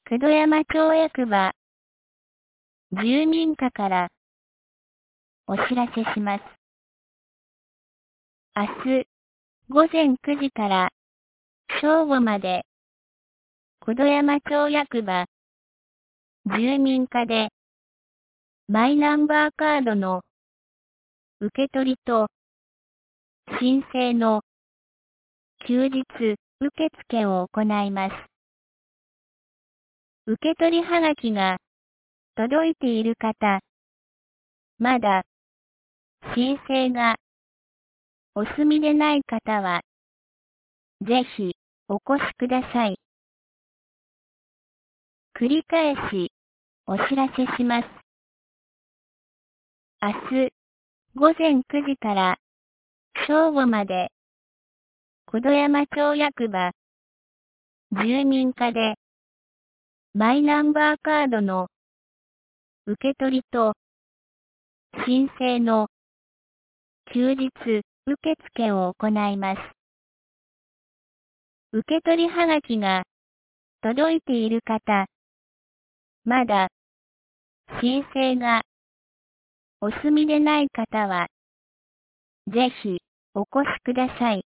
九度山町役場住民課からお知らせします。明日午前9時から正午まで九度山町役場住民課でマイナンバーカードの受け取りと申請の休日受付を行います。受け取りはがきが届いている方、まだ申請がお済みでない方は、ぜひお越しください。繰り返しお知らせします。明日午前9時から正午まで九度山町役場住民課でマイナンバーカードの受け取りと申請の休日受付を行います。受け取りはがきが届いている方、まだ申請がお済みでない方は、ぜひお越しください。